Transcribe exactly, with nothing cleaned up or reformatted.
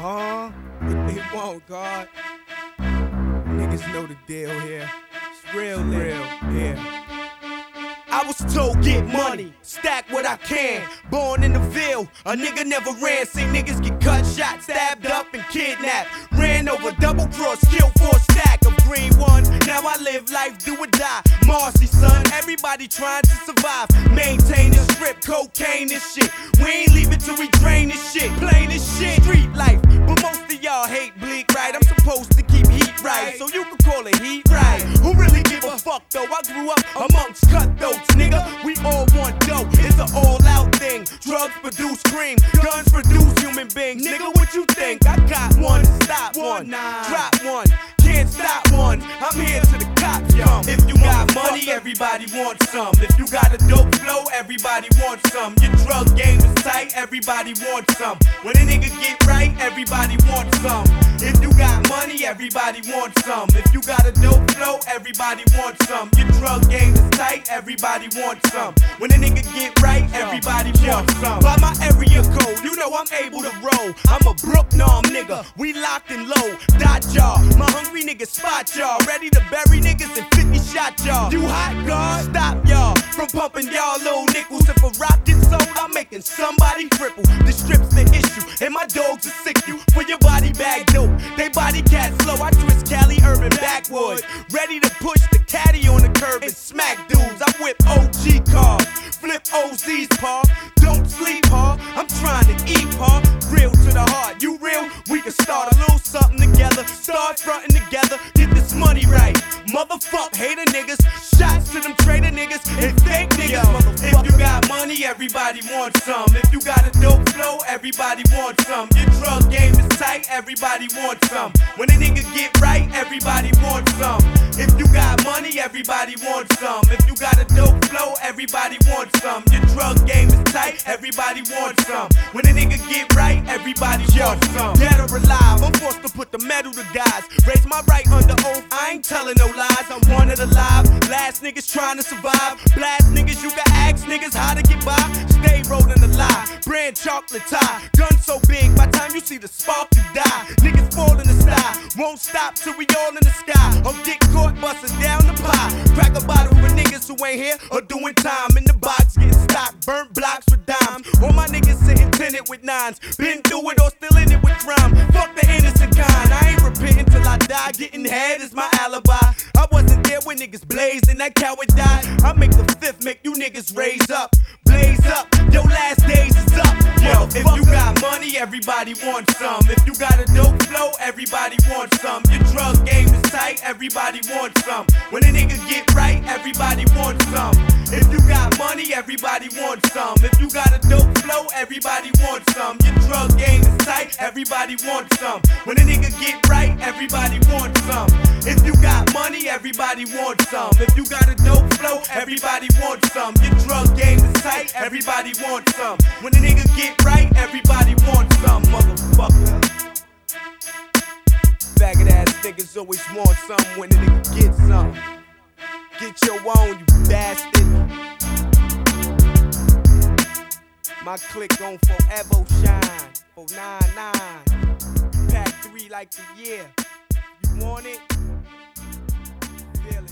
Huh? What they want, God? Niggas know the deal here. It's real, real, yeah. I was told get money, stack what I can. Born in the Ville, a nigga never ran. See niggas get cut, shot, stabbed up, and kidnapped. Ran over, double cross, killed for a stack of green ones. Now I live life, do or die. Marcy, son, everybody trying to survive. Maintain the strip, cocaine and shit. We ain't leave it till we drain this shit. Plain as shit, street life. But most of y'all hate bleak, right? I'm supposed to keep heat right, so you can call it heat right. Who really give a fuck though? I grew up amongst cutthroats, nigga. We all want dope, it's an all-out thing. Drugs produce cream, guns produce human beings. Nigga, what you think? I got one, stop one, drop one, can't stop one. I'm here to the cops come. If you got money, everybody wants some. If you got a dope flow, everybody wants some. Your drug game is tight, everybody wants some. When a nigga get right, everybody wants some. If you got money, everybody wants some. If you got a dope flow, everybody wants some. Your drug game is tight, everybody wants some. When a nigga get right, everybody wants some. By my area code, you know I'm able to roll. I'm a Brook Norm nigga, we locked and low. Dot y'all, my hungry niggas spot y'all. Ready to bury niggas and fifty shot y'all. You hot, God? Stop y'all from pumping y'all little nickels. If a rock gets sold, I'm making somebody cripple. The strip's the issue, and my dogs will sick you. For your body bag dope, they body cat slow. I twist Cali urban backwood, ready to push the caddy on the curb and smack dudes. I whip O G cars, flip O Z's, paw. Don't sleep, paw. I'm trying to eat, paw. Real to the heart, you real? We can start a little something together. Start fronting together, get this money right. Motherfuck hater niggas, shots to them traitor niggas and fake niggas. If you got money, everybody wants some. If you got a dope flow, everybody wants some. Your drug game is tight, everybody wants some. When a nigga get right, everybody wants some. If you got money, everybody wants some. If you got a dope flow, everybody wants some. Your drug game is tight, everybody wants some. When a nigga get right, everybody wants some. Dead or alive, I'm forced to put the metal to guys. Raise my right under oath, I ain't telling no lies. I'm wanted alive, last niggas trying to survive. Blast niggas, you can ask niggas how to get by. Stay rolling the lie, brand chocolate tie. Gun so big, by time you see the spark, you die. Niggas fall in the sky, won't stop till we all in the sky. Or get caught busting down the pie. Crack a bottle for niggas who ain't here or doing time. In the box, getting stocked, burnt blocks with dimes. All my niggas sitting tinted with nines. Been through it or still in it with crime. Fuck the innocent kind, I ain't repenting till I die. Getting head is my alibi. I wasn't there when niggas blazed and that coward died. I make the fifth, make you niggas raise up. Blaze up, your last days is up. Yo, if you got money, everybody wants some. If you got a dope flow, everybody wants some. Your drug game is tight, everybody wants some. When a nigga get right, everybody wants some. If you got money, everybody wants some. If you got a dope flow, everybody wants some. Your drug game is tight, everybody wants some. When a nigga get right, everybody wants some. If you got money, everybody wants some. If you got a dope flow, everybody wants some. Your drug game is tight, everybody wants some. When a nigga get right, everybody wants some, motherfucker. Faggot ass niggas always want some when a nigga get some. Get your own, you bastard. My click on forever shine. four nine nine. Pack three like the year. You want it? Feel it.